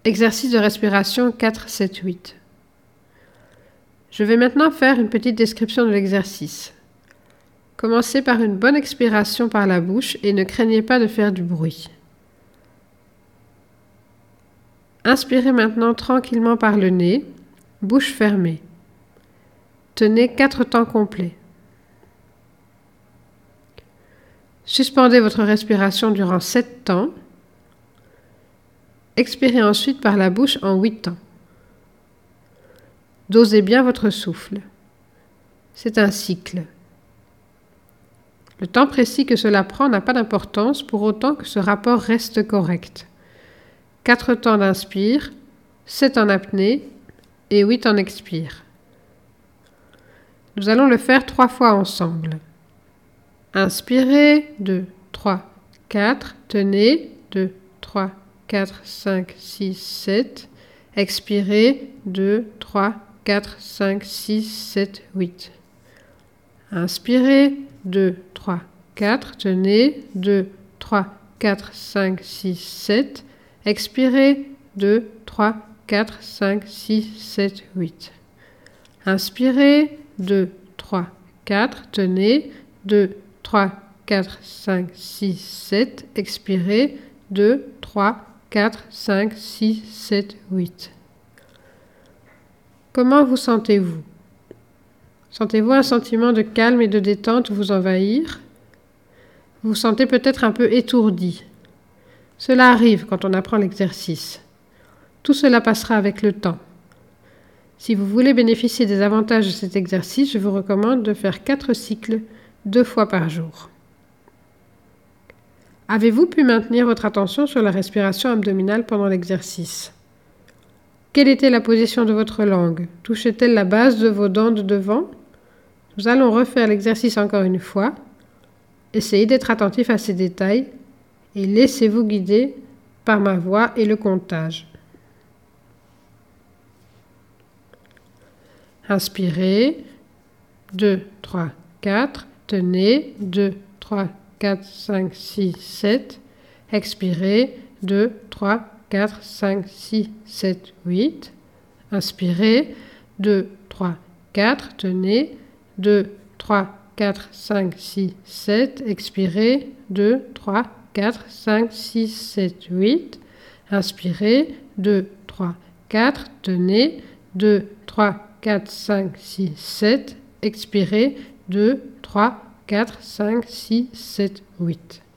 Exercice de respiration 4, 7, 8. Je vais maintenant faire une petite description de l'exercice. Commencez par une bonne expiration par la bouche et ne craignez pas de faire du bruit. Inspirez maintenant tranquillement par le nez, bouche fermée. Tenez 4 temps complets. Suspendez votre respiration durant 7 temps. Expirez ensuite par la bouche en 8 temps. Dosez bien votre souffle. C'est un cycle. Le temps précis que cela prend n'a pas d'importance pour autant que ce rapport reste correct. 4 temps d'inspire, 7 en apnée et 8 en expire. Nous allons le faire 3 fois ensemble. Inspirez, 2, 3, 4, tenez, 2, 3, 4, 5, 6, 7. Expirez, 2, 3, 4, 5, 6, 7, 8. Inspirez, 2, 3, 4, tenez, 2, 3, 4, 5, 6, 7. Expirez, 2, 3, 4, 5, 6, 7, 8. Inspirez, 2, 3, 4, tenez, 2, 3, 4, 5, 6, 7. Expirez, 2, 3, 4, 5, 6, 7, 8. Comment vous sentez-vous? Sentez-vous un sentiment de calme et de détente vous envahir? Vous vous sentez peut-être un peu étourdi. Cela arrive quand on apprend l'exercice. Tout cela passera avec le temps. Si vous voulez bénéficier des avantages de cet exercice, je vous recommande de faire 4 cycles 2 fois par jour. Avez-vous pu maintenir votre attention sur la respiration abdominale pendant l'exercice? Quelle était la position de votre langue? Touchait-elle la base de vos dents de devant? Nous allons refaire l'exercice encore une fois. Essayez d'être attentif à ces détails et laissez-vous guider par ma voix et le comptage. Inspirez, 2, 3, 4, tenez, 2, 3, 4, 5, 6, 7. Expirez, 2, 3, 4, 5, 6, 7, 8. Inspirez, 2, 3, 4, tenez, 2, 3, 4, 5, 6, 7. Expirez, 2, 3, 4, 5, 6, 7, 8. Inspirez, 2, 3, 4, tenez, 2, 3, 4, 5, 6, 7. Expirez, 2, 3, 4, 5, 6, 7, 8.